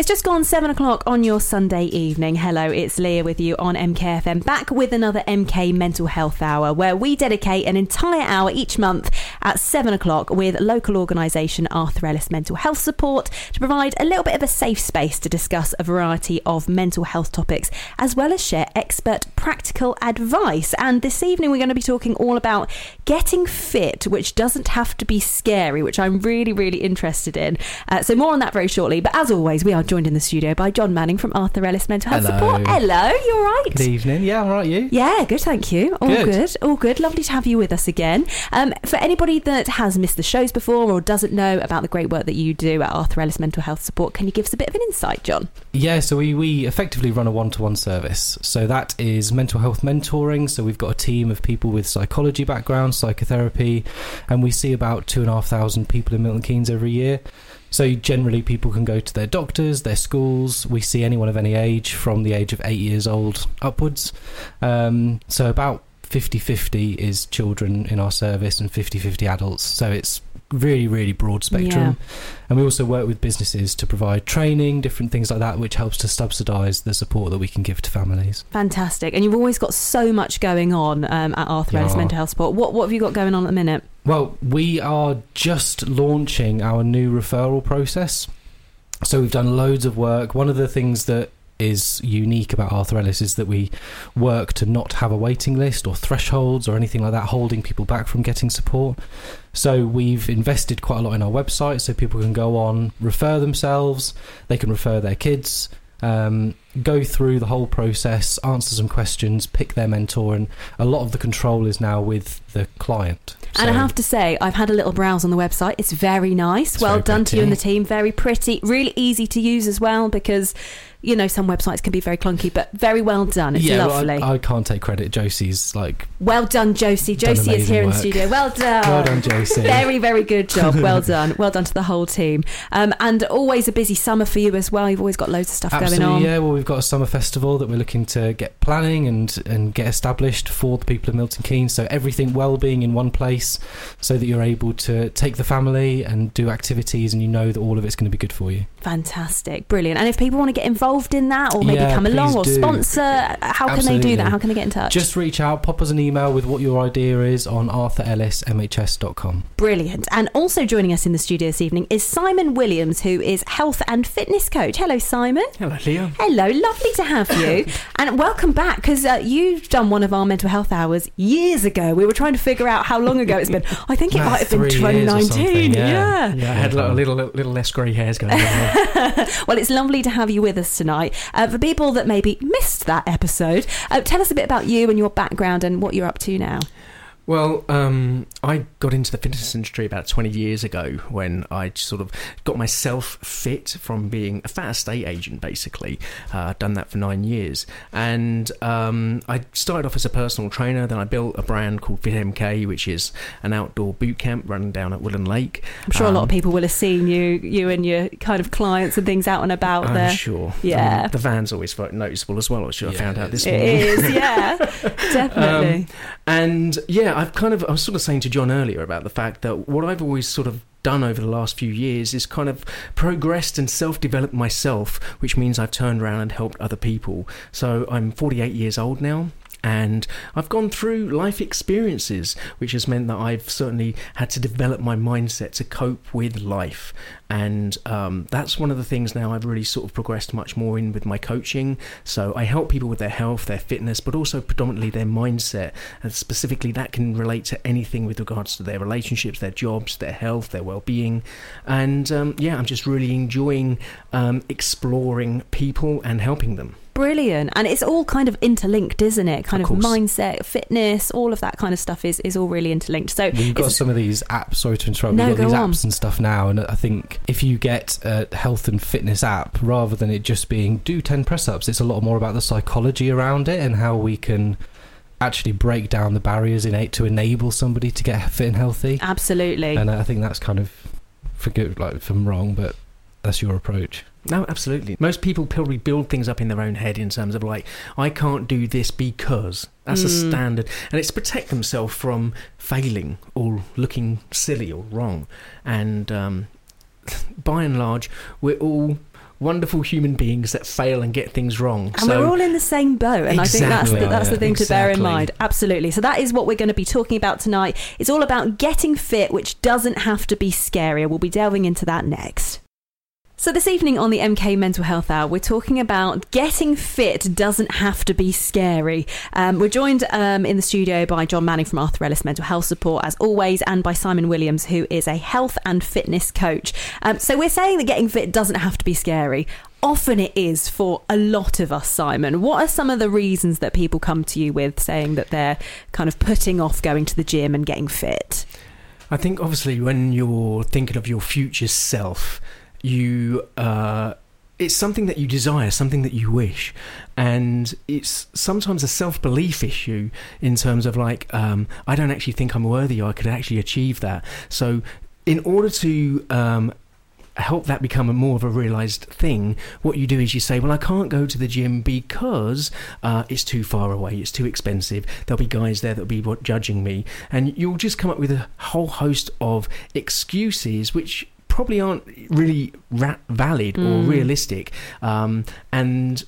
It's just gone 7 o'clock on your Sunday evening. Hello, it's Leah with you on MKFM, back with another MK Mental Health Hour, where we dedicate an entire hour each month at 7 o'clock with local organisation Arthur Ellis Mental Health Support to provide a little bit of a safe space to discuss a variety of mental health topics, as well as share expert practical advice. And this evening we're going to be talking all about getting fit, which doesn't have to be scary, which I'm really, really interested in. So more on that very shortly. But as always, we are joined in the studio by John Manning from Arthur Ellis Mental Health Support. Hello, you all right? Good evening. Yeah, all right, you? Yeah, good, thank you. All good. All good. Lovely to have you with us again. For anybody that has missed the shows before or doesn't know about the great work that you do at Arthur Ellis Mental Health Support, can you give us a bit of an insight, John? Yeah, so we effectively run a one-to-one service. So that is mental health mentoring. So we've got a team of people with psychology background, psychotherapy, and we see about 2,500 people in Milton Keynes every year. So generally people can go to their doctors, their schools. We see anyone of any age from the age of 8 years old upwards. So about 50-50 is children in our service and 50-50 adults. So it's really, really broad spectrum. Yeah. And we also work with businesses to provide training, different things like that, which helps to subsidise the support that we can give to families. Fantastic. And you've always got so much going on at Arthur Ellis Mental Health Support. What have you got going on at the minute? Well, we are just launching our new referral process. So we've done loads of work. One of the things that is unique about Arthur Ellis is that we work to not have a waiting list or thresholds or anything like that holding people back from getting support. So we've invested quite a lot in our website so people can go on, refer themselves, they can refer their kids, go through the whole process, answer some questions, pick their mentor, and a lot of the control is now with the client. And I have to say, I've had a little browse on the website. It's very nice. Well done to you and the team. Very pretty. Really easy to use as well, because, you know, some websites can be very clunky, but very well done. It's lovely. Well, I can't take credit. Josie's like... Well done, Josie. Josie is here in the studio. Well done. Well done, Josie. Very, very good job. Well done. Well done to the whole team. And always a busy summer for you as well. You've always got loads of stuff going on. Yeah. Well, we've got a summer festival that we're looking to get planning and get established for the people of Milton Keynes. So everything well-being in one place, so that you're able to take the family and do activities and you know that all of it's going to be good for you. Fantastic. Brilliant. And if people want to get involved in that or maybe come along or sponsor, how can they do that? How can they get in touch? Just reach out, pop us an email with what your idea is on arthurellismhs.com. Brilliant. And also joining us in the studio this evening is Simon Williams, who is health and fitness coach. Hello, Simon. Hello, Leah. Hello. Lovely to have you. And welcome back, because you've done one of our mental health hours years ago. We were trying to figure out how long ago it's been. I think it might have been 2019. Yeah, I had a little less grey hairs going on. Well, it's lovely to have you with us tonight. For people that maybe missed that episode, tell us a bit about you and your background and what you're up to now. Well, I got into the fitness industry about 20 years ago when I sort of got myself fit from being a fat estate agent, basically. I'd done that for 9 years. And I started off as a personal trainer. Then I built a brand called FitMK, which is an outdoor boot camp running down at Woodland Lake. I'm sure a lot of people will have seen you and your kind of clients and things out and about there. I'm sure. Yeah. The van's always noticeable as well, which I found out this morning. It is, yeah. Definitely. And yeah, I was sort of saying to John earlier about the fact that what I've always sort of done over the last few years is kind of progressed and self-developed myself, which means I've turned around and helped other people. So I'm 48 years old now. And I've gone through life experiences, which has meant that I've certainly had to develop my mindset to cope with life. And that's one of the things now I've really sort of progressed much more in with my coaching. So I help people with their health, their fitness, but also predominantly their mindset. And specifically that can relate to anything with regards to their relationships, their jobs, their health, their well-being. And I'm just really enjoying exploring people and helping them. Brilliant. And it's all kind of interlinked, isn't it? Kind of mindset, fitness, all of that kind of stuff is all really interlinked. So we've got some of these apps, sorry to interrupt, we've got these apps and stuff now, and I think if you get a health and fitness app, rather than it just being do 10 press-ups, it's a lot more about the psychology around it and how we can actually break down the barriers to enable somebody to get fit and healthy. Absolutely. And I think that's kind of, forget if I'm wrong, but that's your approach. No, absolutely. Most people probably build things up in their own head in terms of like, I can't do this because. That's a standard. And it's to protect themselves from failing or looking silly or wrong. And by and large, we're all wonderful human beings that fail and get things wrong. And we're all in the same boat, and Exactly. I think that's the thing to bear in Exactly. mind. Absolutely. So that is what we're going to be talking about tonight. It's all about getting fit, which doesn't have to be scary. We'll be delving into that next. So this evening on the MK Mental Health Hour, we're talking about getting fit doesn't have to be scary. We're joined in the studio by John Manning from Arthur Ellis Mental Health Support, as always, and by Simon Williams, who is a health and fitness coach. So we're saying that getting fit doesn't have to be scary. Often it is for a lot of us, Simon. What are some of the reasons that people come to you with saying that they're kind of putting off going to the gym and getting fit? I think obviously when you're thinking of your future self, it's something that you desire, something that you wish, and it's sometimes a self-belief issue in terms of like, I don't actually think I'm worthy, or I could actually achieve that. So in order to help that become more of a realised thing, what you do is you say, well, I can't go to the gym because it's too far away, it's too expensive, there'll be guys there that'll be judging me, and you'll just come up with a whole host of excuses which probably aren't really valid or realistic, and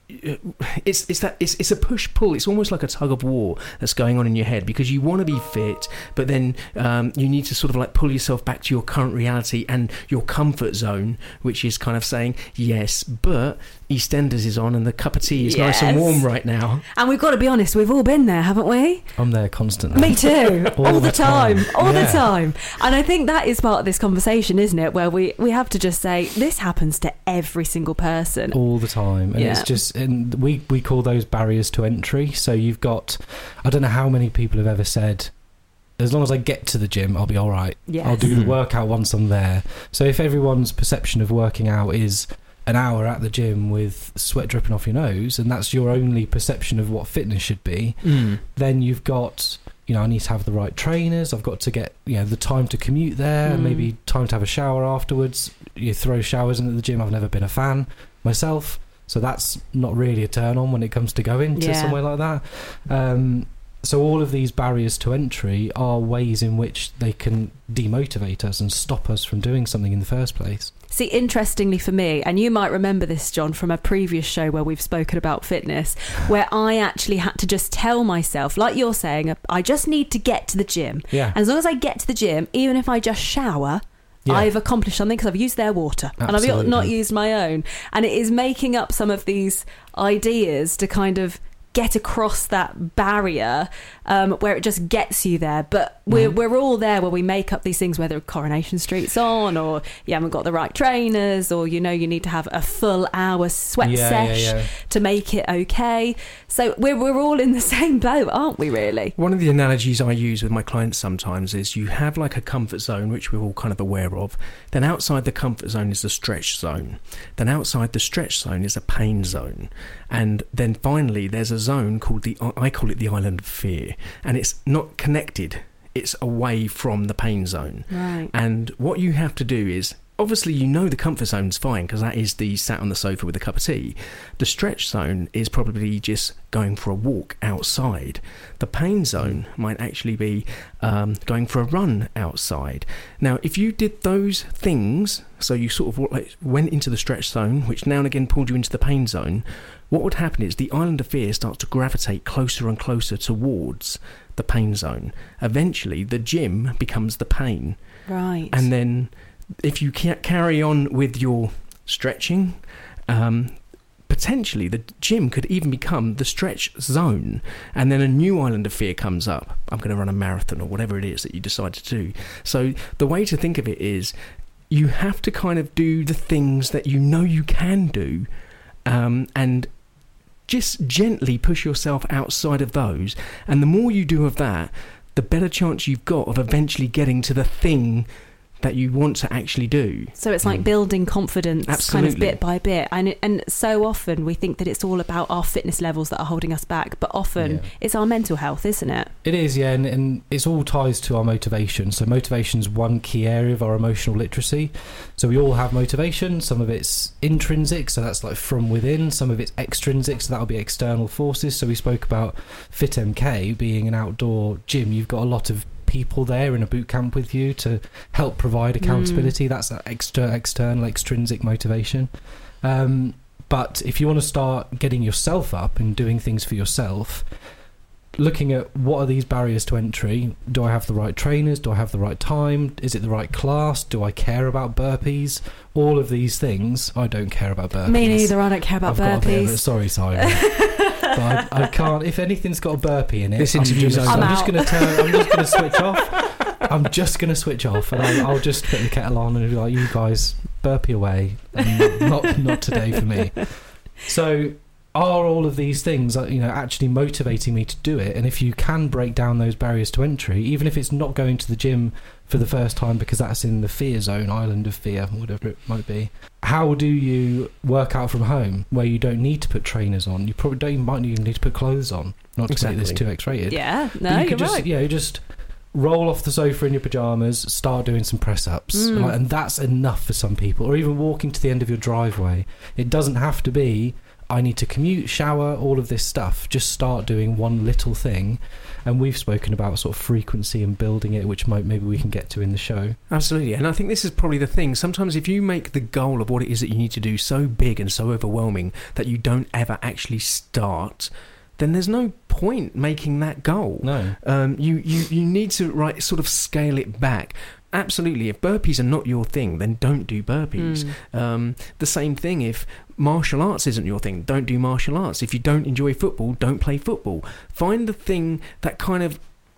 it's a push-pull. It's almost like a tug of war that's going on in your head, because you want to be fit, but then you need to sort of like pull yourself back to your current reality and your comfort zone, which is kind of saying, yes, but EastEnders is on and the cup of tea is nice and warm right now. And we've got to be honest, we've all been there, haven't we? I'm there constantly. Me too. all the time. All the Yeah. time. And I think that is part of this conversation, isn't it? Where we have to just say, this happens to every single person. All the time. And it's just, and we call those barriers to entry. So you've got, I don't know how many people have ever said, as long as I get to the gym, I'll be all right. Yes. I'll do the workout once I'm there. So if everyone's perception of working out is an hour at the gym with sweat dripping off your nose, and that's your only perception of what fitness should be, then you've got, I need to have the right trainers, I've got to get, the time to commute there, maybe time to have a shower afterwards. You throw showers into the gym. I've never been a fan myself, so that's not really a turn on when it comes to going to somewhere like that. So all of these barriers to entry are ways in which they can demotivate us and stop us from doing something in the first place. See, interestingly for me, and you might remember this, John, from a previous show where we've spoken about fitness, where I actually had to just tell myself, like you're saying, I just need to get to the gym. Yeah. And as long as I get to the gym, even if I just shower, I've accomplished something because I've used their water. Absolutely. And I've not used my own. And it is making up some of these ideas to kind of get across that barrier where it just gets you there. But we're all there where we make up these things, whether Coronation Street's on, or you haven't got the right trainers, or you need to have a full hour sweat sesh to make it okay. So we're all in the same boat, aren't we, really? One of the analogies I use with my clients sometimes is you have like a comfort zone, which we're all kind of aware of. Then outside the comfort zone is the stretch zone. Then outside the stretch zone is a pain zone. And then finally there's a zone called I call it the island of fear. And it's not connected. It's away from the pain zone. Right. And what you have to do is, obviously the comfort zone's fine, because that is the sat on the sofa with a cup of tea. The stretch zone is probably just going for a walk outside. The pain zone might actually be going for a run outside. Now, if you did those things, so you sort of went into the stretch zone, which now and again pulled you into the pain zone, what would happen is the island of fear starts to gravitate closer and closer towards the pain zone. Eventually, the gym becomes the pain. Right. And then if you carry on with your stretching, potentially the gym could even become the stretch zone, and then a new island of fear comes up. I'm going to run a marathon, or whatever it is that you decide to do. So the way to think of it is, you have to kind of do the things that you can do, and just gently push yourself outside of those. And the more you do of that, the better chance you've got of eventually getting to the thing that you want to actually do. So it's like building confidence kind of Absolutely. bit by bit. And so often we think that it's all about our fitness levels that are holding us back, but often it's our mental health, isn't it? It is, yeah, and it's all ties to our motivation. So motivation's one key area of our emotional literacy. So we all have motivation. Some of it's intrinsic, so that's like from within. Some of it's extrinsic, so that'll be external forces. So we spoke about Fit MK being an outdoor gym. You've got a lot of people there in a boot camp with you to help provide accountability. That's that external extrinsic motivation. But if you want to start getting yourself up and doing things for yourself, looking at what are these barriers to entry. Do I have the right trainers? Do I have the right time? Is it the right class? Do I care about burpees? All of these things. I don't care about burpees. Me neither. I don't care about burpees. Sorry, Simon. But I can't. If anything's got a burpee in it, this interview's over. I'm just going to switch off. I'm just going to switch off, and I'll just put the kettle on and be like, you guys, burpee away. Not today for me. So, are all of these things, actually motivating me to do it? And if you can break down those barriers to entry, even if it's not going to the gym for the first time because that's in the fear zone, island of fear, whatever it might be, how do you work out from home where you don't need to put trainers on? You probably might even need to put clothes on, not to make this too X-rated. Yeah, no, you're right. Yeah, just roll off the sofa in your pyjamas, start doing some press-ups, and that's enough for some people. Or even walking to the end of your driveway. It doesn't have to be, I need to commute, shower, all of this stuff. Just start doing one little thing. And we've spoken about sort of frequency and building it, which maybe we can get to in the show. Absolutely. And I think this is probably the thing. Sometimes if you make the goal of what it is that you need to do so big and so overwhelming that you don't ever actually start, then there's no point making that goal. No. You need to sort of scale it back. Absolutely. If burpees are not your thing, then don't do burpees. The same thing if martial arts isn't your thing, don't do martial arts. If you don't enjoy football, don't play football. Find the thing that kind of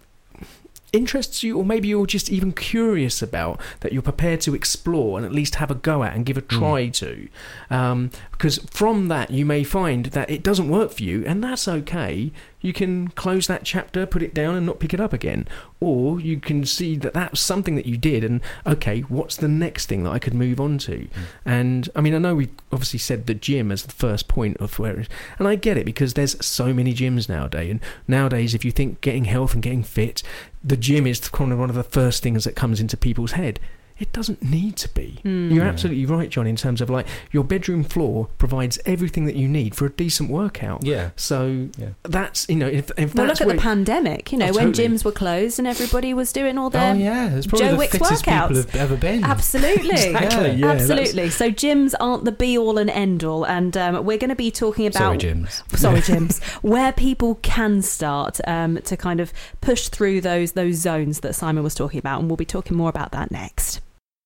interests you, or maybe you're just even curious about, that you're prepared to explore and at least have a go at and give a try to. Because from that you may find that it doesn't work for you, and that's okay. You can close that chapter, put it down and not pick it up again. Or you can see that that's something that you did, and okay, what's the next thing that I could move on to? And I mean, I know we obviously said the gym as the first point of where, and I get it because there's so many gyms nowadays, and nowadays if you think getting health and getting fit, the gym is kind of one of the first things that comes into people's head. It doesn't need to be. You're absolutely right, John, in terms of your bedroom floor provides everything that you need for a decent workout. Yeah. So that's, if that's look at the pandemic, when gyms were closed and everybody was doing all their it's probably Joe the Wicks fittest workouts. people have ever been. Absolutely. Exactly. Yeah, absolutely. So gyms aren't the be-all and end-all, and we're going to be talking about... Sorry, gyms. Where people can start to kind of push through those zones that Simon was talking about, and we'll be talking more about that next.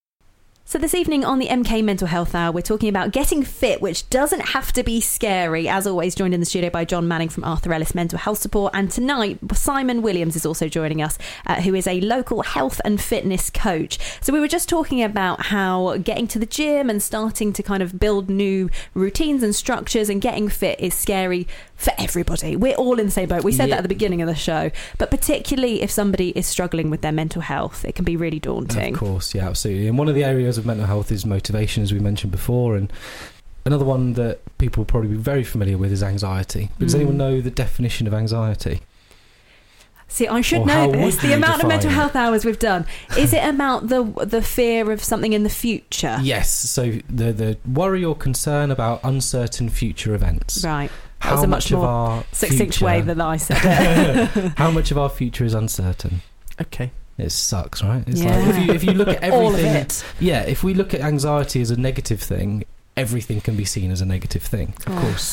So this evening on the MK Mental Health Hour, we're talking about getting fit, which doesn't have to be scary. As always, joined in the studio by John Manning from Arthur Ellis Mental Health Support. And tonight, Simon Williams is also joining us, who is a local health and fitness coach. So we were just talking about how getting to the gym and starting to kind of build new routines and structures and getting fit is scary for everybody. We're all in the same boat. We said that at the beginning of the show. But particularly if somebody is struggling with their mental health, it can be really daunting. Of course, yeah, absolutely. And one of the areas of mental health is motivation, as we mentioned before, and another one that people will probably be very familiar with is anxiety. But does anyone know the definition of anxiety? See, I should know this. The amount of mental health hours we've done. Is it about the fear of something in the future? Yes. So the worry or concern about uncertain future events. Right. That was a much more succinct way than I said it. How much of our future is uncertain? Okay. It sucks, right? It's like if you look at everything, all of it. Yeah, if we look at anxiety as a negative thing, everything can be seen as a negative thing. Of course.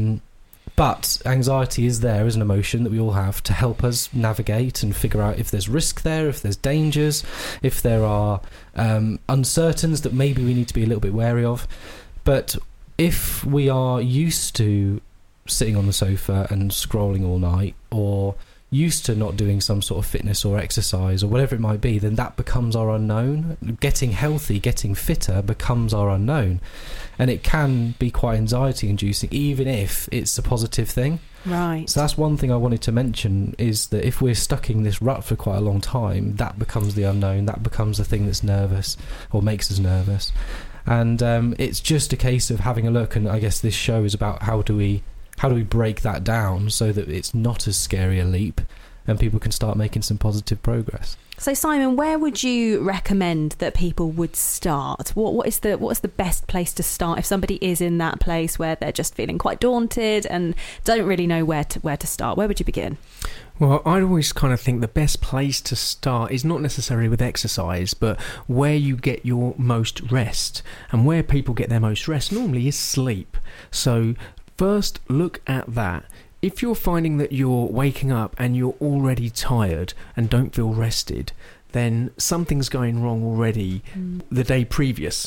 But anxiety is there as an emotion that we all have to help us navigate and figure out if there's risk there, if there's dangers, if there are uncertainties that maybe we need to be a little bit wary of. But if we are used to sitting on the sofa and scrolling all night, or used to not doing some sort of fitness or exercise or whatever it might be, then that becomes our unknown. Getting healthy, getting fitter becomes our unknown, and it can be quite anxiety inducing, even if it's a positive thing. Right. So that's one thing I wanted to mention, is that if we're stuck in this rut for quite a long time, that becomes the unknown, that becomes the thing that's nervous or makes us nervous. And it's just a case of having a look, and I guess this show is about how do we break that down so that it's not as scary a leap, and people can start making some positive progress. So Simon, where would you recommend that people would start? What is the best place to start if somebody is in that place where they're just feeling quite daunted and don't really know where to start? Where would you begin? Well, I'd always kind of think the best place to start is not necessarily with exercise, but where you get your most rest. And where people get their most rest normally is sleep. So first, look at that. If you're finding that you're waking up and you're already tired and don't feel rested, then something's going wrong already the day previous.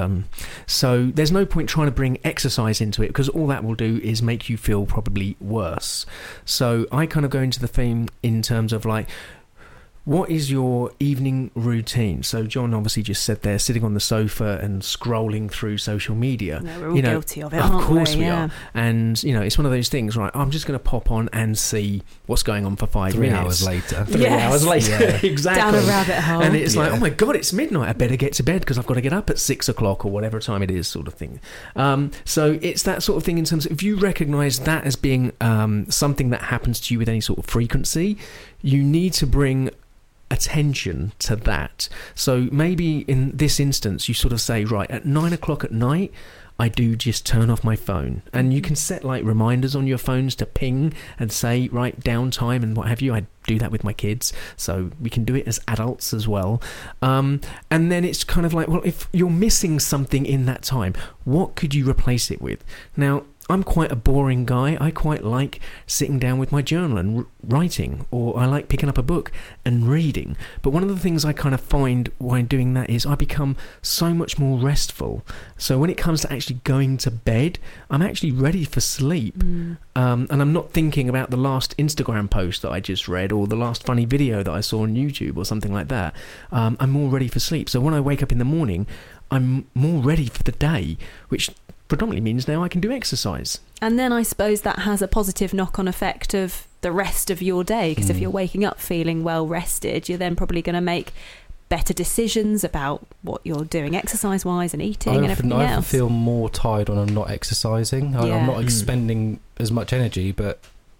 So there's no point trying to bring exercise into it, because all that will do is make you feel probably worse. So I kind of go into the theme in terms of like, what is your evening routine? So John obviously just said there, sitting on the sofa and scrolling through social media. No, we're all guilty of it, aren't we? Of course we Yeah. are. And, it's one of those things, right? I'm just going to pop on and see what's going on for 5 3 minutes. hours later. 3 Yes. hours later. Yeah. Exactly. Down a rabbit hole. And it's like, Yeah. oh my God, it's midnight. I better get to bed because I've got to get up at 6 o'clock or whatever time it is, sort of thing. So it's that sort of thing in terms of, if you recognise that as being something that happens to you with any sort of frequency, you need to bring attention to that. So maybe in this instance, you sort of say, right, at 9 o'clock at night, I do just turn off my phone. And you can set like reminders on your phones to ping and say, right, downtime and what have you. I do that with my kids, so we can do it as adults as well. And then it's kind of like, well, if you're missing something in that time, what could you replace it with? Now, I'm quite a boring guy. I quite like sitting down with my journal and writing, or I like picking up a book and reading. But one of the things I kind of find while doing that is I become so much more restful. So when it comes to actually going to bed, I'm actually ready for sleep. And I'm not thinking about the last Instagram post that I just read or the last funny video that I saw on YouTube or something like that. I'm more ready for sleep. So when I wake up in the morning, I'm more ready for the day, which predominantly means now I can do exercise. And then I suppose that has a positive knock-on effect of the rest of your day, because if you're waking up feeling well rested, you're then probably going to make better decisions about what you're doing exercise-wise and eating and everything I often else. feel more tired when I'm not exercising. Yeah. I'm not expending as much energy, but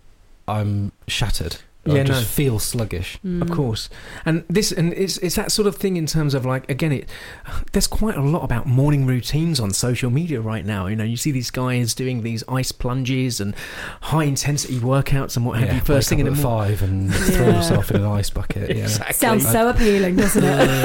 I'm shattered. I Yeah, just no. feel sluggish. Of course. And it's that sort of thing in terms of like, again, there's quite a lot about morning routines on social media right now. You see these guys doing these ice plunges and high intensity workouts and what have you first thing in the at morning. 5 and throw Yeah. yourself in an ice bucket. Yeah. Exactly. Sounds so appealing, doesn't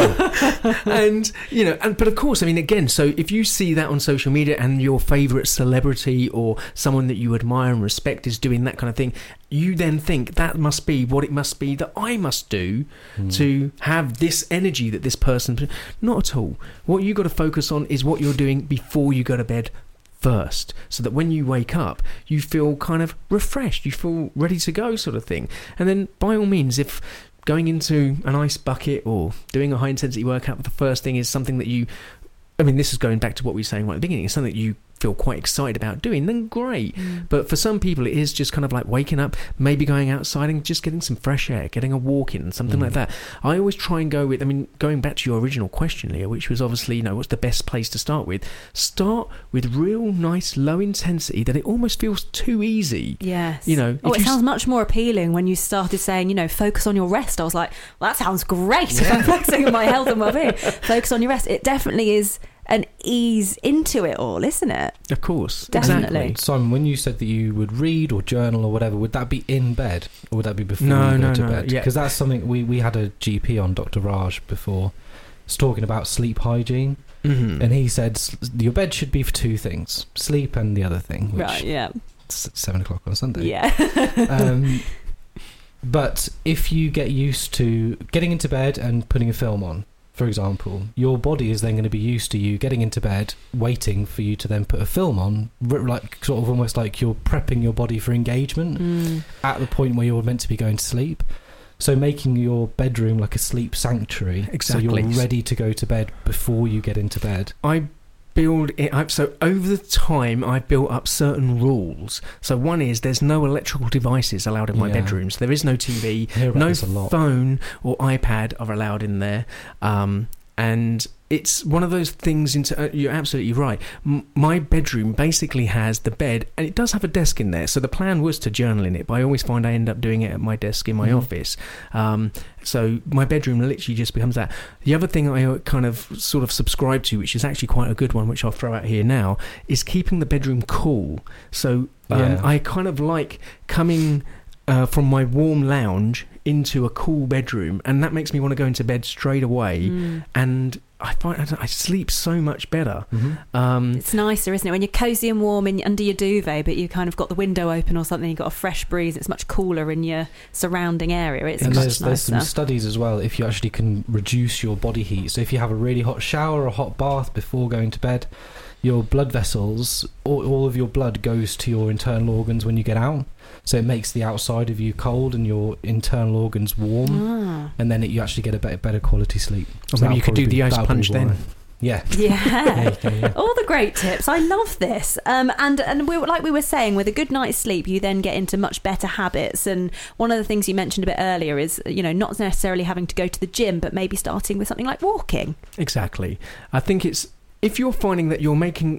it? And but of course, I mean, again, so if you see that on social media and your favorite celebrity or someone that you admire and respect is doing that kind of thing, you then think that must be what it must be that I must do to have this energy that this person. Not at all. What you got to focus on is what you're doing before you go to bed first, so that when you wake up you feel kind of refreshed, you feel ready to go, sort of thing. And then by all means, if going into an ice bucket or doing a high intensity workout, the first thing is something that this is going back to what we were saying right at the beginning, it's something that you feel quite excited about doing, then great. But for some people it is just kind of like waking up, maybe going outside and just getting some fresh air, getting a walk in, something like that. I always try and go with, going back to your original question, Leah, which was obviously, what's the best place to start with? Start with real nice low intensity that it almost feels too easy. Yes. If it sounds much more appealing when you started saying, focus on your rest. I was like, well, that sounds great. If I'm focusing on my health and well-being, focus on your rest. It definitely is an ease into it all, isn't it? Of course. Definitely. Exactly. Simon, when you said that you would read or journal or whatever, would that be in bed or would that be before No, you go no, to no, bed? yeah. Because that's something we had a GP on, Dr. Raj, before, was talking about sleep hygiene. Mm-hmm. And he said your bed should be for 2 things, sleep and the other thing, which Right, yeah. is 7 o'clock on a Sunday. Yeah. But if you get used to getting into bed and putting a film on, for example, your body is then going to be used to you getting into bed, waiting for you to then put a film on, like sort of almost like you're prepping your body for engagement at the point where you're meant to be going to sleep. So making your bedroom like a sleep sanctuary, Exactly. so you're ready to go to bed before you get into bed. I build it up. So over the time, I built up certain rules. So one is there's no electrical devices allowed in my Yeah. bedroom. So there is no TV, I hear about no this a lot. phone or iPad are allowed in there. And it's one of those things. You're absolutely right. My bedroom basically has the bed, and it does have a desk in there. So the plan was to journal in it, but I always find I end up doing it at my desk in my office. So my bedroom literally just becomes that. The other thing I kind of sort of subscribe to, which is actually quite a good one, which I'll throw out here now, is keeping the bedroom cool. So I kind of like coming from my warm lounge into a cool bedroom, and that makes me want to go into bed straight away. And I find I sleep so much better. It's nicer, isn't it, when you're cozy and warm under your duvet, but you kind of got the window open or something, you've got a fresh breeze, it's much cooler in your surrounding area. It's much there's some studies as well, if you actually can reduce your body heat. So if you have a really hot shower or a hot bath before going to bed, your blood vessels, all of your blood goes to your internal organs when you get out. So it makes the outside of you cold and your internal organs warm, and then you actually get a better quality sleep. So maybe you could do the ice punch then. Yeah. All the great tips. I love this. And like we were saying, with a good night's sleep, you then get into much better habits. And one of the things you mentioned a bit earlier is, not necessarily having to go to the gym, but maybe starting with something like walking. Exactly. I think if you're finding that you're making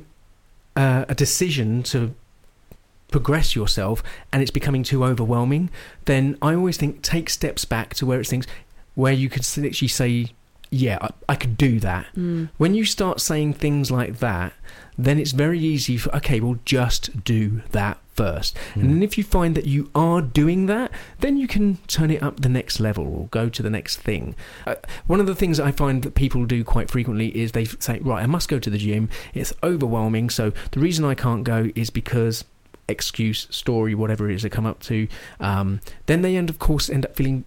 a decision to progress yourself and it's becoming too overwhelming, then I always think take steps back to where it's things where you could literally say, yeah, I could do that. When you start saying things like that, then it's very easy for, okay, well, just do that first. And then if you find that you are doing that, then you can turn it up the next level or go to the next thing. One of the things I find that people do quite frequently is they say, right, I must go to the gym. It's overwhelming. So the reason I can't go is because excuse, story, whatever it is they come up to. Then they end up feeling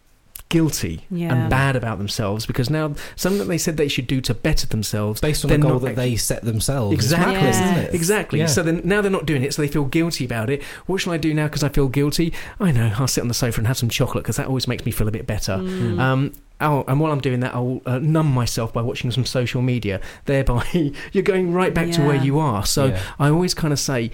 guilty and bad about themselves because now something that they said they should do to better themselves based on a goal that they set themselves. Exactly. Isn't it? Exactly. Yeah. So then now they're not doing it, so they feel guilty about it. What shall I do now because I feel guilty? I know, I'll sit on the sofa and have some chocolate because that always makes me feel a bit better. And while I'm doing that, I'll numb myself by watching some social media. Thereby, you're going right back to where you are. So I always kind of say,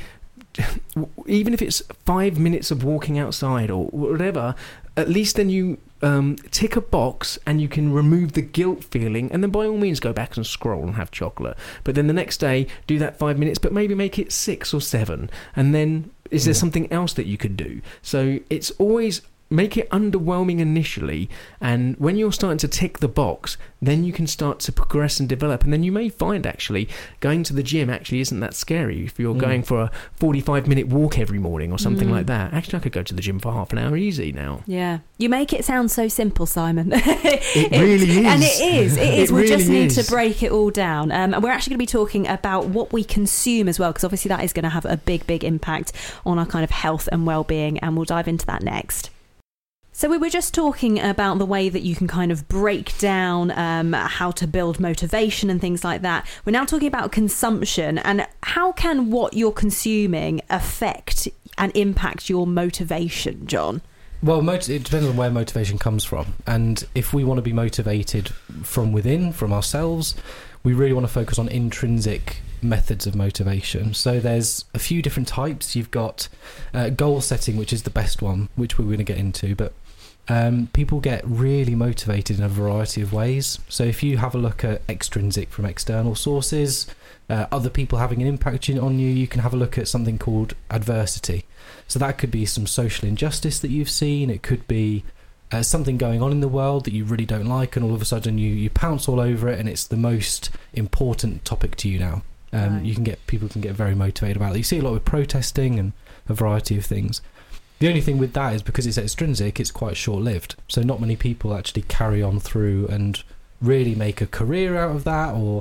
even if it's 5 minutes of walking outside or whatever, at least then you tick a box and you can remove the guilt feeling, and then by all means go back and scroll and have chocolate. But then the next day do that 5 minutes, but maybe make it 6 or 7, and then is there something else that you could do? So it's always make it underwhelming initially, and when you're starting to tick the box, then you can start to progress and develop, and then you may find actually going to the gym actually isn't that scary. If you're going for a 45-minute walk every morning or something like that, actually I could go to the gym for half an hour easy now. Yeah, you make it sound so simple, Simon. It really is. And it is. We really just need is. to break it all down. And we're actually going to be talking about what we consume as well, because obviously that is going to have a big impact on our kind of health and well-being, and we'll dive into that next. So we were just talking about the way that you can kind of break down how to build motivation and things like that. We're now talking about consumption, and how can what you're consuming affect and impact your motivation, John? Well, it depends on where motivation comes from. And if we want to be motivated from within, from ourselves, we really want to focus on intrinsic methods of motivation. So there's a few different types. You've got goal setting, which is the best one, which we're going to get into, but people get really motivated in a variety of ways. So if you have a look at extrinsic from external sources, other people having an impact on you, you can have a look at something called adversity. So that could be some social injustice that you've seen. It could be something going on in the world that you really don't like, and all of a sudden you pounce all over it, and it's the most important topic to you now. People can get very motivated about it. You see a lot with protesting and a variety of things. The only thing with that is because it's extrinsic, it's quite short-lived. So not many people actually carry on through and really make a career out of that, or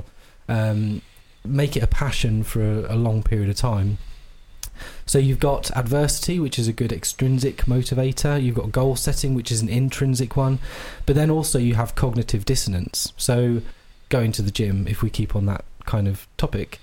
make it a passion for a long period of time. So you've got adversity, which is a good extrinsic motivator. You've got goal setting, which is an intrinsic one. But then also you have cognitive dissonance. So going to the gym, if we keep on that kind of topic,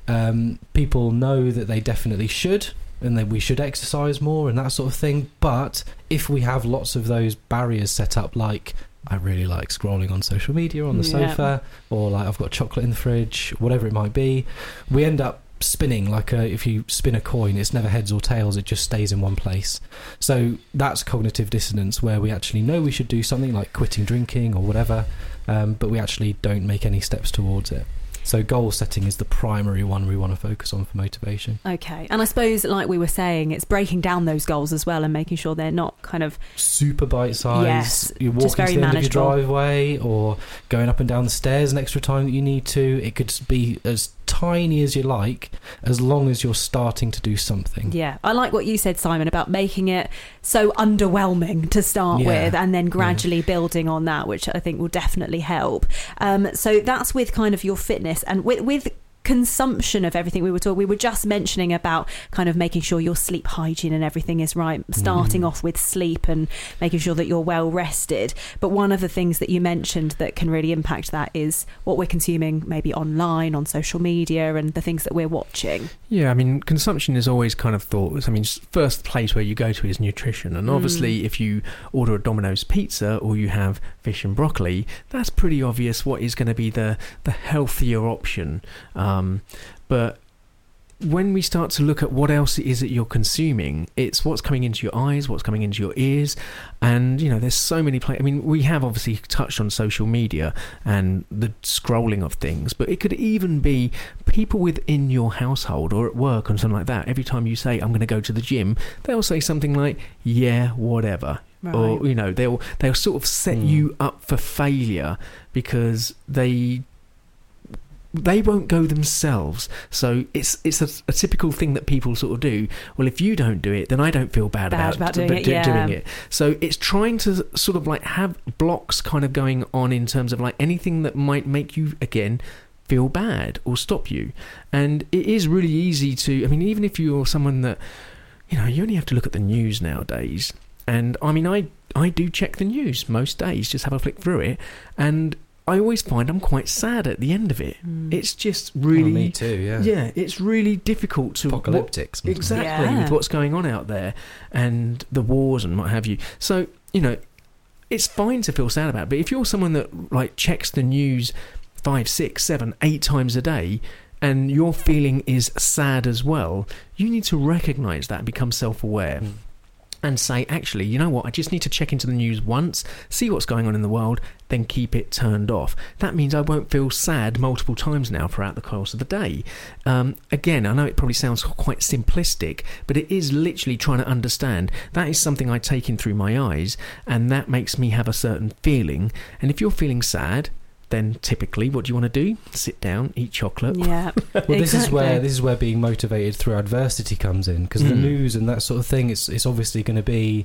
people know that they definitely should, and that we should exercise more and that sort of thing. But if we have lots of those barriers set up, like I really like scrolling on social media on the sofa, or like I've got chocolate in the fridge, whatever it might be, we end up spinning, like if you spin a coin, it's never heads or tails, it just stays in one place. So that's cognitive dissonance, where we actually know we should do something like quitting drinking or whatever, but we actually don't make any steps towards it. So goal setting is the primary one we want to focus on for motivation. Okay. And I suppose, like we were saying, it's breaking down those goals as well and making sure they're not kind of super bite-sized. Yes, You're just walking very to the end of manageable. your driveway or going up and down the stairs an extra time that you need to. It could be as tiny as you like, as long as you're starting to do something. Yeah, I like what you said, Simon, about making it so underwhelming to start with and then gradually building on that, which I think will definitely help. So that's with kind of your fitness, and with consumption of everything. We were just mentioning about kind of making sure your sleep hygiene and everything is right, starting off with sleep and making sure that you're well rested. But one of the things that you mentioned that can really impact that is what we're consuming, maybe online, on social media, and the things that we're watching. Yeah, I mean, consumption is always kind of thought, I mean, first place where you go to is nutrition. And obviously, if you order a Domino's pizza or you have fish and broccoli, that's pretty obvious what is going to be the healthier option. But when we start to look at what else it is that you're consuming, it's what's coming into your eyes, what's coming into your ears. And, there's so many I mean, we have obviously touched on social media and the scrolling of things, but it could even be people within your household or at work and something like that. Every time you say, I'm going to go to the gym, they'll say something like, yeah, whatever. Right. Or, they'll sort of set you up for failure because they won't go themselves. So it's a typical thing that people sort of do. Well, if you don't do it, then I don't feel bad about doing it. So it's trying to sort of like have blocks kind of going on in terms of like anything that might make you, again, feel bad or stop you. And it is really easy to, I mean, even if you're someone that, you only have to look at the news nowadays. And I mean, I do check the news most days, just have a flick through it. And I always find I'm quite sad at the end of it. It's just really... me too, yeah. Yeah, it's really difficult to... Apocalyptic. Exactly, with what's going on out there and the wars and what have you. So, it's fine to feel sad about it, but if you're someone that, like, checks the news 5, 6, 7, 8 times a day and your feeling is sad as well, you need to recognise that and become self-aware. And say, actually, you know what, I just need to check into the news once, see what's going on in the world, then keep it turned off. That means I won't feel sad multiple times now throughout the course of the day. Again, I know it probably sounds quite simplistic, but it is literally trying to understand. That is something I take in through my eyes, and that makes me have a certain feeling. And if you're feeling sad, then typically what do you want to do? Sit down, eat chocolate. Yeah. Well, this is where being motivated through adversity comes in, because the news and that sort of thing, it's obviously going to be,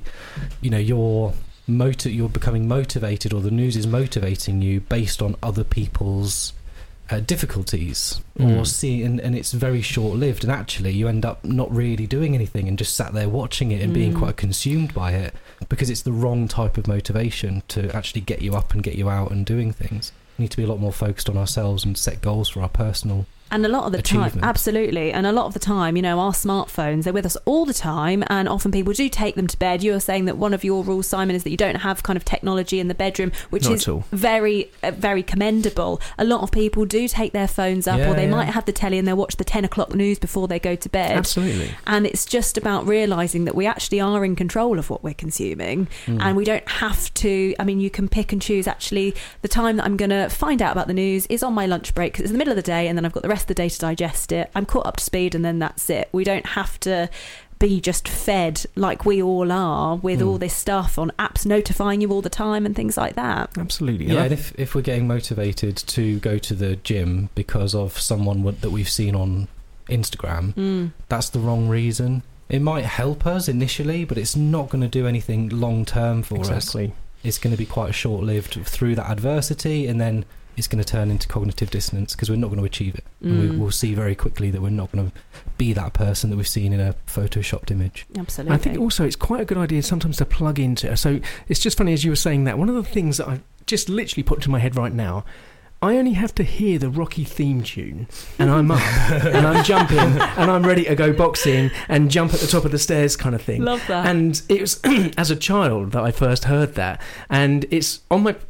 you're becoming motivated, or the news is motivating you based on other people's difficulties or seeing, and it's very short-lived, and actually you end up not really doing anything and just sat there watching it and being quite consumed by it, because it's the wrong type of motivation to actually get you up and get you out and doing things. We need to be a lot more focused on ourselves and set goals for our personal And a lot of the time, absolutely, and a lot of the time, our smartphones, they're with us all the time, and often people do take them to bed. You were saying that one of your rules, Simon, is that you don't have kind of technology in the bedroom, which is very, very commendable. A lot of people do take their phones up, or they might have the telly and they'll watch the 10 o'clock news before they go to bed. Absolutely. And it's just about realising that we actually are in control of what we're consuming, and we don't have to, you can pick and choose. Actually, the time that I'm going to find out about the news is on my lunch break, because it's the middle of the day, and then I've got the rest of the day to digest it. I'm caught up to speed, and then that's it. We don't have to be just fed like we all are with all this stuff on apps notifying you all the time and things like that. Absolutely. Yeah, and if we're getting motivated to go to the gym because of someone that we've seen on Instagram, that's the wrong reason. It might help us initially, but it's not going to do anything long term for us. Exactly. It's going to be quite short-lived through that adversity, and then it's going to turn into cognitive dissonance because we're not going to achieve it. And we'll see very quickly that we're not going to be that person that we've seen in a photoshopped image. Absolutely. I think also it's quite a good idea sometimes to plug into. So it's just funny as you were saying that. One of the things that I just literally put into my head right now, I only have to hear the Rocky theme tune and I'm up and I'm jumping and I'm ready to go boxing and jump at the top of the stairs kind of thing. Love that. And it was as a child that I first heard that, and it's on my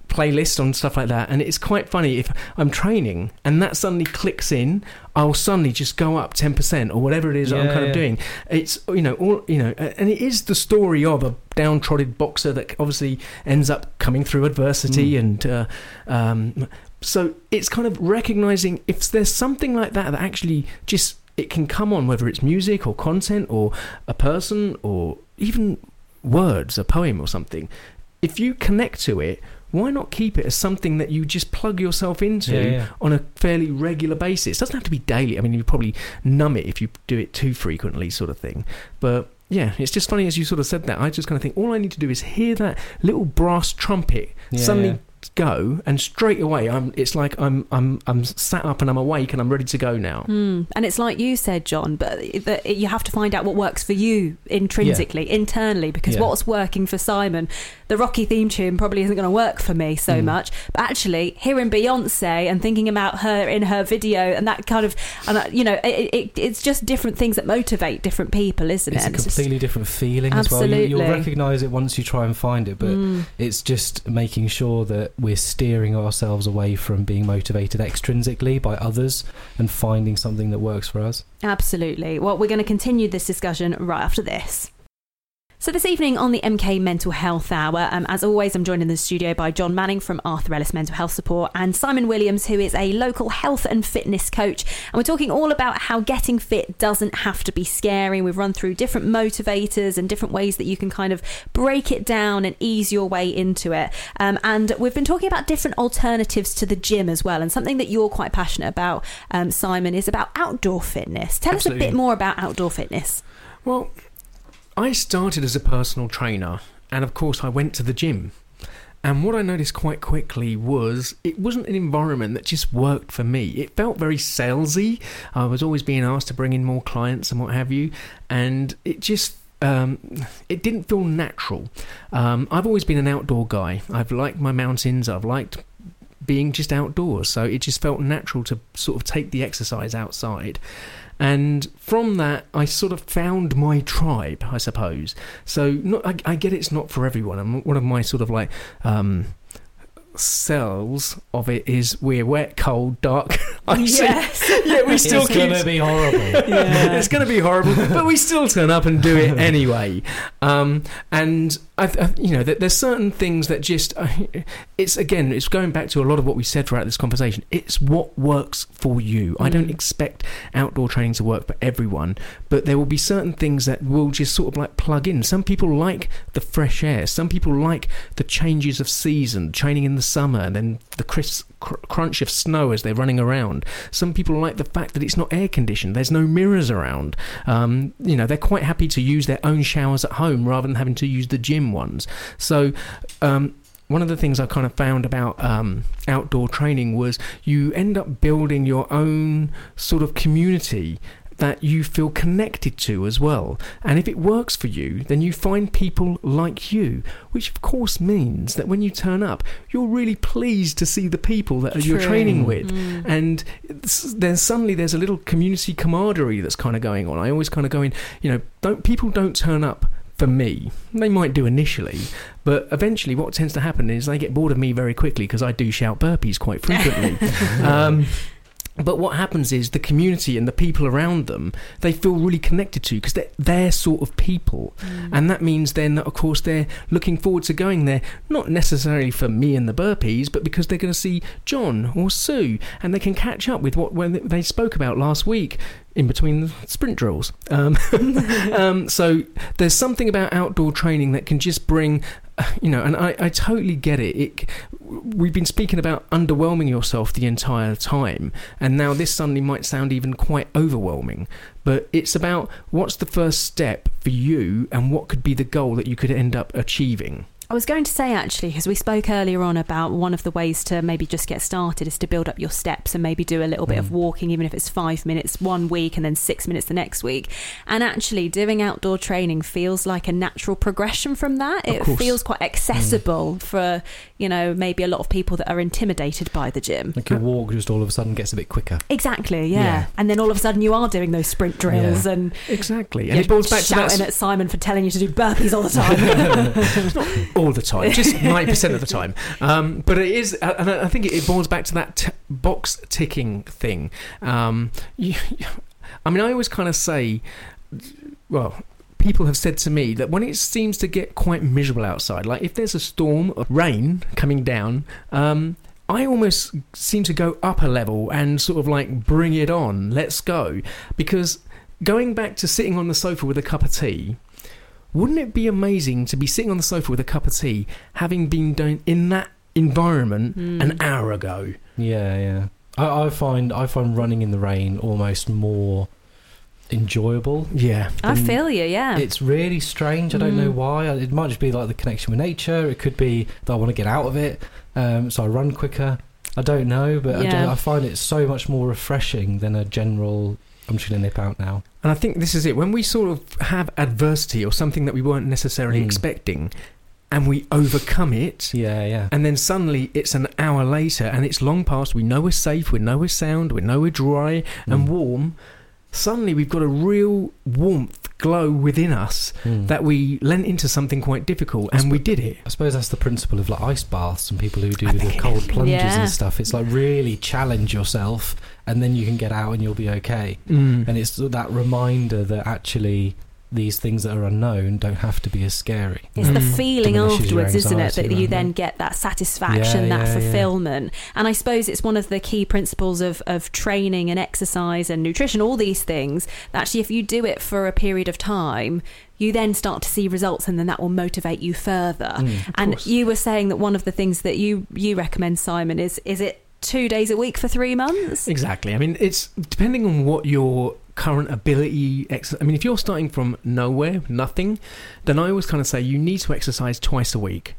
playlist on stuff like that, and it's quite funny if I'm training and that suddenly clicks in, I'll suddenly just go up 10% or whatever it is that I'm kind of doing. It's and it is the story of a downtrodden boxer that obviously ends up coming through adversity, and so it's kind of recognizing if there's something like that actually just it can come on, whether it's music or content or a person or even words, a poem or something. If you connect to it, why not keep it as something that you just plug yourself into on a fairly regular basis? It doesn't have to be daily. I mean, you probably numb it if you do it too frequently, sort of thing. But yeah, it's just funny as you sort of said that. I just kind of think all I need to do is hear that little brass trumpet suddenly go, and straight away it's like I'm sat up and I'm awake and I'm ready to go now. And it's like you said, John, but you have to find out what works for you intrinsically, internally, because what's working for Simon, the Rocky theme tune probably isn't going to work for me so much, but actually hearing Beyonce and thinking about her in her video and that kind of, it's just different things that motivate different people, isn't it? It's a completely different feeling as well. You'll recognise it once you try and find it, but it's just making sure that we're steering ourselves away from being motivated extrinsically by others and finding something that works for us. Absolutely. Well, we're going to continue this discussion right after this. So this evening on the MK Mental Health Hour, as always, I'm joined in the studio by John Manning from Arthur Ellis Mental Health Support and Simon Williams, who is a local health and fitness coach. And we're talking all about how getting fit doesn't have to be scary. We've run through different motivators and different ways that you can kind of break it down and ease your way into it. And we've been talking about different alternatives to the gym as well. And something that you're quite passionate about, Simon, is about outdoor fitness. Tell us a bit more about outdoor fitness. Well, I started as a personal trainer, and of course I went to the gym. And what I noticed quite quickly was it wasn't an environment that just worked for me. It felt very salesy. I was always being asked to bring in more clients and what have you, and it just it didn't feel natural. I've always been an outdoor guy. I've liked my mountains. I've liked being just outdoors, so it just felt natural to sort of take the exercise outside. And from that, I sort of found my tribe, I suppose. So I get it's not for everyone. And one of my sort of like cells of it is we're wet, cold, dark. Yes. Yeah, we still it's going to be horrible. It's going to be horrible, but we still turn up and do it anyway. And there's certain things that just it's going back to a lot of what we said throughout this conversation. It's what works for you. I don't expect outdoor training to work for everyone, but there will be certain things that will just sort of like plug in. Some people like the fresh air. Some people like the changes of season, training in the summer and then the crisp crunch of snow as they're running around. Some people like the fact that it's not air conditioned, there's no mirrors around. They're quite happy to use their own showers at home rather than having to use the gym ones. So one of the things I kind of found about outdoor training was you end up building your own sort of community that you feel connected to as well. And if it works for you, then you find people like you, which of course means that when you turn up, you're really pleased to see the people that you're training with. And then suddenly there's a little community camaraderie that's kind of going on. I always kind of go in, people don't turn up for me. They might do initially, but eventually what tends to happen is they get bored of me very quickly because I do shout burpees quite frequently. But what happens is the community and the people around them, they feel really connected to because they're their sort of people. And that means then that, of course, they're looking forward to going there, not necessarily for me and the burpees, but because they're going to see John or Sue and they can catch up with what they spoke about last week in between the sprint drills. So there's something about outdoor training that can just bring... and I totally get it. We've been speaking about underwhelming yourself the entire time, and now this suddenly might sound even quite overwhelming. But it's about what's the first step for you and what could be the goal that you could end up achieving. I was going to say, actually, because we spoke earlier on about one of the ways to maybe just get started is to build up your steps and maybe do a little bit of walking, even if it's 5 minutes one week and then 6 minutes the next week. And actually doing outdoor training feels like a natural progression from that. It feels quite accessible for, maybe a lot of people that are intimidated by the gym. Like your walk just all of a sudden gets a bit quicker. Exactly, yeah. And then all of a sudden you are doing those sprint drills and... Exactly. And it boils back to that... shouting at Simon for telling you to do burpees all the time. It's not all the time, just 90% of the time. But it is, and I think it boils back to that box ticking thing. I always kind of say, well, people have said to me that when it seems to get quite miserable outside, like if there's a storm of rain coming down, I almost seem to go up a level and sort of like bring it on, let's go. Because going back to sitting on the sofa with a cup of tea, wouldn't it be amazing to be sitting on the sofa with a cup of tea, having been doing in that environment an hour ago? Yeah. I find running in the rain almost more enjoyable. Yeah. I feel you, yeah. It's really strange. I don't know why. It might just be like the connection with nature. It could be that I want to get out of it, so I run quicker. I don't know, but I find it so much more refreshing than a general, I'm just going to nip out now. And I think this is it. When we sort of have adversity or something that we weren't necessarily expecting, and we overcome it, and then suddenly it's an hour later and it's long past, we know we're safe, we know we're sound, we know we're dry and warm, suddenly we've got a real warmth glow within us that we lent into something quite difficult, and we did it. I suppose that's the principle of like ice baths and people who do the cold plunges and stuff. It's like really challenge yourself and then you can get out and you'll be okay. And it's that reminder that actually these things that are unknown don't have to be as scary. It's the feeling afterwards, isn't it, that you then get that satisfaction, that fulfillment. And I suppose it's one of the key principles of training and exercise and nutrition, all these things, that actually if you do it for a period of time, you then start to see results, and then that will motivate you further. And you were saying that one of the things that you recommend, Simon, is it 2 days a week for 3 months? Exactly. I mean, it's depending on what your current ability. I mean, if you're starting from nowhere, nothing, then I always kind of say you need to exercise twice a week,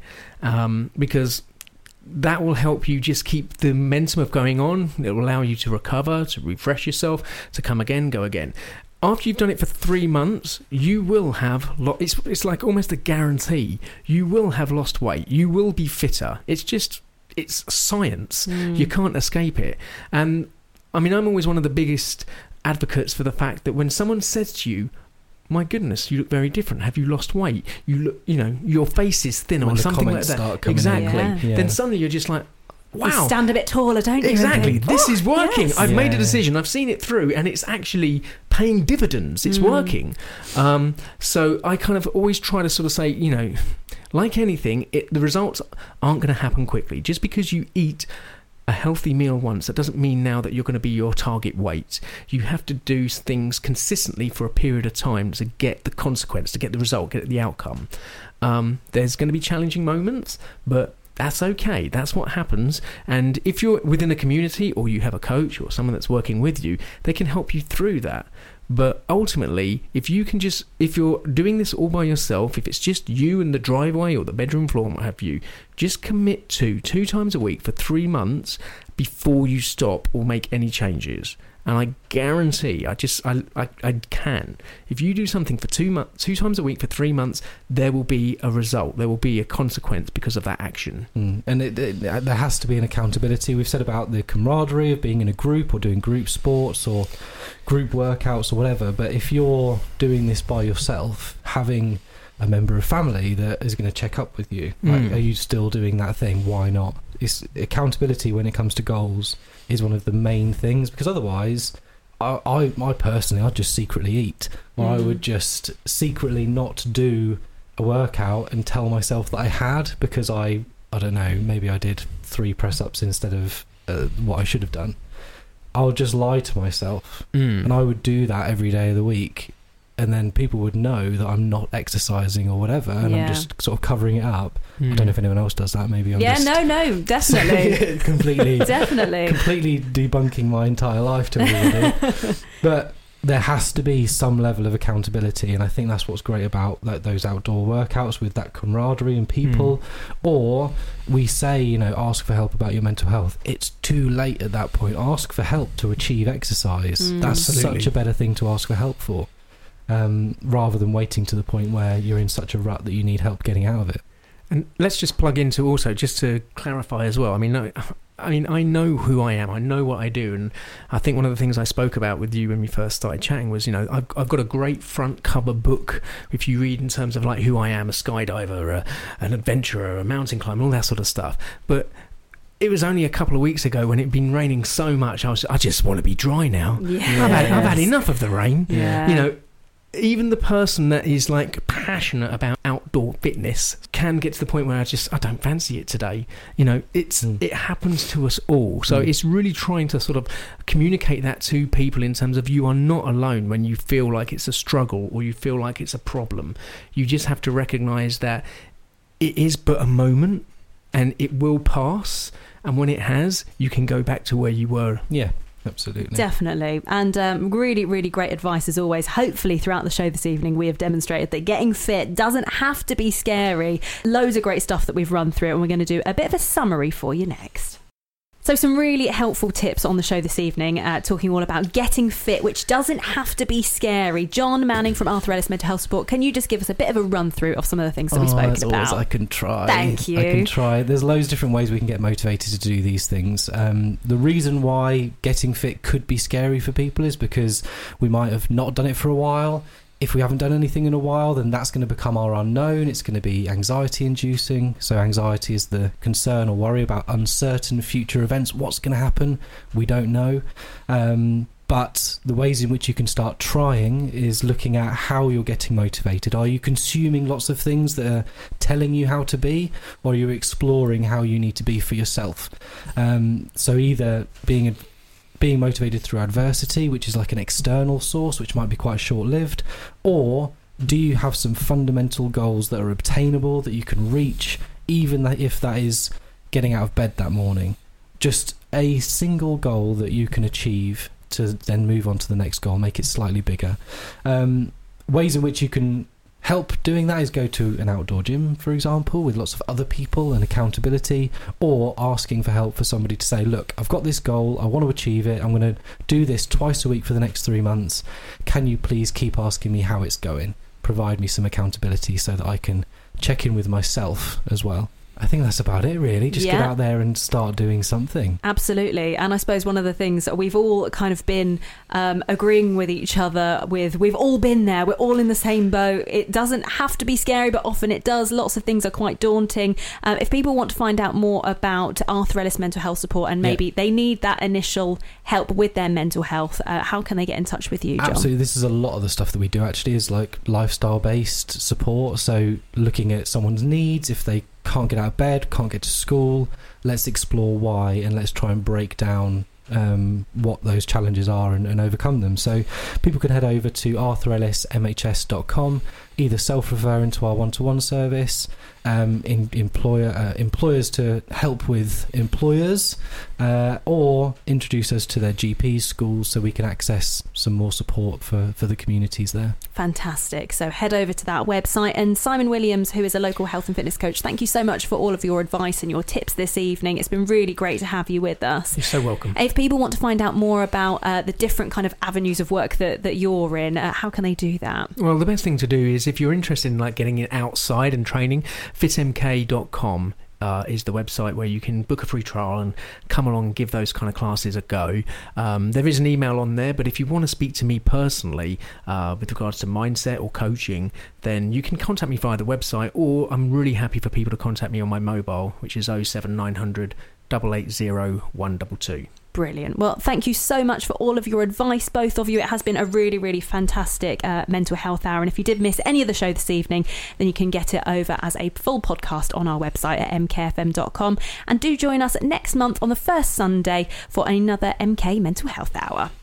because that will help you just keep the momentum of going on. It will allow you to recover, to refresh yourself, to come again, go again. After you've done it for 3 months, you will have it's like almost a guarantee. You will have lost weight. You will be fitter. It's science. You can't escape it. And I mean, I'm always one of the biggest advocates for the fact that when someone says to you, my goodness, you look very different, have you lost weight, you look, your face is thin, or something like that, exactly, then suddenly you're just like, wow, you stand a bit taller, don't you? Exactly. This is working. I've made a decision, I've seen it through, and it's actually paying dividends. It's working. So I kind of always try to sort of say, like anything, the results aren't going to happen quickly. Just because you eat a healthy meal once, that doesn't mean now that you're going to be your target weight. You have to do things consistently for a period of time to get the consequence, to get the result, get the outcome. There's going to be challenging moments, but that's okay. That's what happens. And if you're within a community, or you have a coach or someone that's working with you, they can help you through that. But ultimately, if you're doing this all by yourself, if it's just you and the driveway or the bedroom floor and what have you, just commit to 2 times a week for 3 months before you stop or make any changes. And I guarantee, I can. If you do something for 2 times a week for 3 months, there will be a result. There will be a consequence because of that action. And there has to be an accountability. We've said about the camaraderie of being in a group or doing group sports or group workouts or whatever. But if you're doing this by yourself, having a member of family that is going to check up with you, like, are you still doing that thing? Why not? It's accountability when it comes to goals is one of the main things, because otherwise I personally, I'd just secretly eat, or I would just secretly not do a workout and tell myself that I had, because I don't know, maybe I did 3 press-ups instead of what I should have done. I'll just lie to myself, and I would do that every day of the week, and then people would know that I'm not exercising or whatever, and I'm just sort of covering it up. I don't know if anyone else does that. Maybe I'm just... no, definitely. completely debunking my entire life to everybody. But there has to be some level of accountability, and I think that's what's great about those outdoor workouts, with that camaraderie and people. Or we say, ask for help about your mental health. It's too late at that point. Ask for help to achieve exercise. That's such a better thing to ask for help for. Rather than waiting to the point where you're in such a rut that you need help getting out of it. And let's just plug into also, just to clarify as well, I mean, I mean, I know who I am. I know what I do. And I think one of the things I spoke about with you when we first started chatting was, I've got a great front cover book, if you read in terms of like who I am, a skydiver, an adventurer, a mountain climber, all that sort of stuff. But it was only a couple of weeks ago when it'd been raining so much, I just want to be dry now. Yes. I've had enough of the rain. Yeah. Even the person that is like passionate about outdoor fitness can get to the point where I don't fancy it today. It happens to us all. So it's really trying to sort of communicate that to people in terms of you are not alone when you feel like it's a struggle or you feel like it's a problem. You just have to recognise that it is but a moment and it will pass. And when it has, you can go back to where you were. Yeah. Absolutely. Definitely. And really, really great advice as always. Hopefully throughout the show this evening we have demonstrated that getting fit doesn't have to be scary. Loads of great stuff that we've run through, and we're going to do a bit of a summary for you next. So some really helpful tips on the show this evening, talking all about getting fit, which doesn't have to be scary. John Manning from Arthur Ellis Mental Health Support, can you just give us a bit of a run through of some of the things that we've spoken about? I can try. Thank you. I can try. There's loads of different ways we can get motivated to do these things. The reason why getting fit could be scary for people is because we might have not done it for a while. If we haven't done anything in a while, then that's going to become our unknown. It's going to be anxiety inducing. So anxiety is the concern or worry about uncertain future events. What's going to happen? We don't know. But the ways in which you can start trying is looking at how you're getting motivated. Are you consuming lots of things that are telling you how to be, or are you exploring how you need to be for yourself? So either being motivated through adversity, which is like an external source, which might be quite short-lived, or do you have some fundamental goals that are obtainable, that you can reach, even if that is getting out of bed that morning? Just a single goal that you can achieve to then move on to the next goal, make it slightly bigger. Ways in which you can help doing that is go to an outdoor gym, for example, with lots of other people and accountability, or asking for help for somebody to say, look, I've got this goal, I want to achieve it, I'm going to do this twice a week for the next 3 months. Can you please keep asking me how it's going? Provide me some accountability so that I can check in with myself as well. I think that's about it, really. Just get out there and start doing something. Absolutely. And I suppose one of the things that we've all kind of been agreeing with each other with, we've all been there, we're all in the same boat. It doesn't have to be scary, but often it does. Lots of things are quite daunting. If people want to find out more about Arthur Ellis Mental Health Support and maybe they need that initial help with their mental health, how can they get in touch with you, John? Absolutely. This is a lot of the stuff that we do actually is like lifestyle-based support. So looking at someone's needs, if they can't get out of bed, can't get to school, let's explore why, and let's try and break down what those challenges are and overcome them. So people can head over to arthurellismhs.com, either self-refer into our one-to-one service, employers to help with employers, or introduce us to their GPs, schools, so we can access some more support for the communities there. Fantastic. So head over to that website. And Simon Williams, who is a local health and fitness coach, thank you so much for all of your advice and your tips this evening. It's been really great to have you with us. You're so welcome. If people want to find out more about the different kind of avenues of work that you're in, how can they do that? Well, the best thing to do is, if you're interested in like getting it outside and training, fitmk.com is the website where you can book a free trial and come along and give those kind of classes a go. There is an email on there, but if you want to speak to me personally with regards to mindset or coaching, then you can contact me via the website, or I'm really happy for people to contact me on my mobile, which is 07900 880 122. Brilliant. Well, thank you so much for all of your advice, both of you. It has been a really, really fantastic mental health hour. And if you did miss any of the show this evening, then you can get it over as a full podcast on our website at mkfm.com. And do join us next month on the first Sunday for another MK Mental Health Hour.